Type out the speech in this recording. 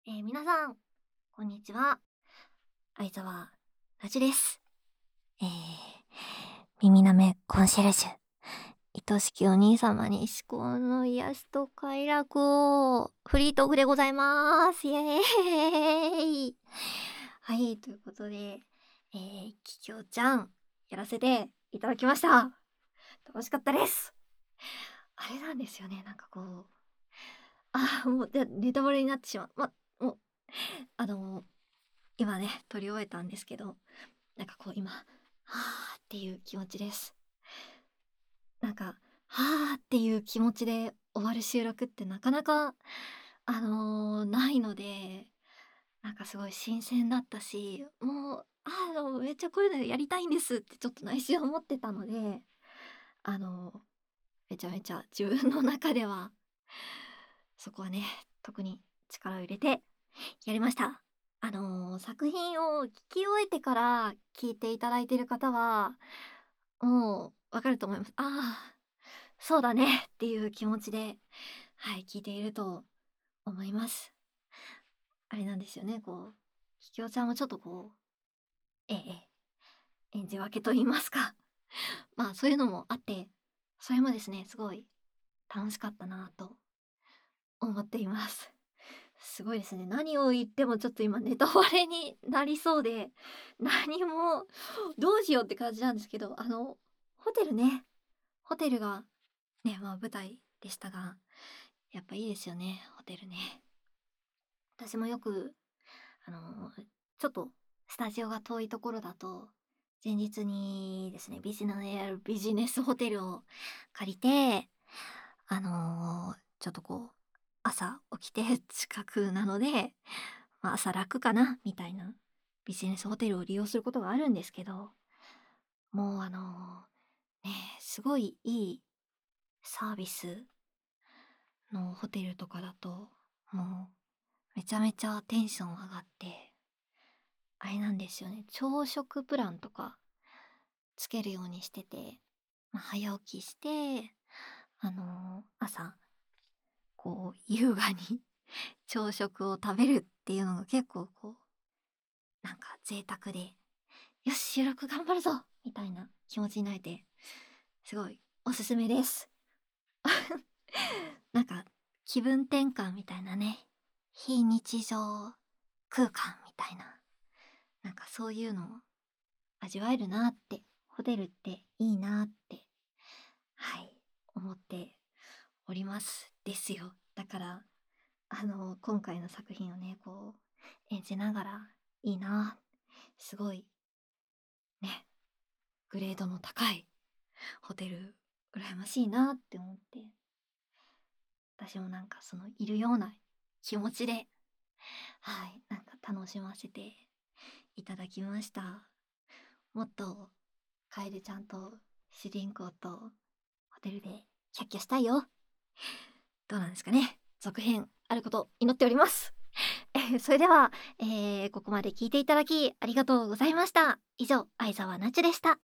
皆さん、こんにちは。相沢なちです。耳なめコンシェルジュ。愛しきお兄様に至高の癒しと快楽を。フリートークでございます。イエーイ。はい、ということで、ききょうちゃん、やらせていただきました。楽しかったです。あれなんですよね、なんかこう、もう、ネタバレになってしまう。もう、あの、今ね、撮り終えたんですけど、なんかこう今、はあっていう気持ちです。なんか、はあっていう気持ちで終わる収録ってなかなか、ないので、なんかすごい新鮮だったし、もう、めっちゃこういうのやりたいんですってちょっと内心思ってたので、あの、めちゃめちゃ自分の中では、そこはね、特に力を入れてやりました。作品を聞き終えてから聞いていただいている方は、もうわかると思います。ああ、そうだねっていう気持ちで、はい、聞いていると思います。あれなんですよね、こう、ひきおちゃんもちょっとこう、演じ分けと言いますか、まあ、そういうのもあって、それもですね、すごい楽しかったなと思っています。すごいですね。何を言ってもちょっと今ネタバレになりそうで、何もどうしようって感じなんですけど、ホテルね、ホテルがね、まあ舞台でしたが、やっぱいいですよね、ホテルね。私もよく、あの、ちょっとスタジオが遠いところだと、前日にですね、ビジネスホテルを借りて、ちょっとこう、朝起きて近くなので、まあ、朝楽かなみたいなビジネスホテルを利用することがあるんですけど、もうね、すごいいいサービスのホテルとかだと、もうめちゃめちゃテンション上がって、あれなんですよね、朝食プランとかつけるようにしてて、まあ、早起きして、朝、こう、優雅に朝食を食べるっていうのが結構こう、なんか贅沢で、よし、収録頑張るぞみたいな気持ちになれて、すごいおすすめです。なんか、気分転換みたいなね、非日常空間みたいな、なんかそういうのを味わえるなって、ホテルっていいなって、はい、思っております。ですよ。だから、今回の作品をね、こう、演じながら、いいな、すごい、ね、グレードの高いホテル、羨ましいなって思って、私もなんかそのいるような気持ちで、はい、なんか楽しませていただきました。もっと、カエルちゃんと主人公とホテルでキャッキャしたいよ。どうなんですかね。続編あること祈っております。それでは、ここまで聞いていただきありがとうございました。以上、相沢なちでした。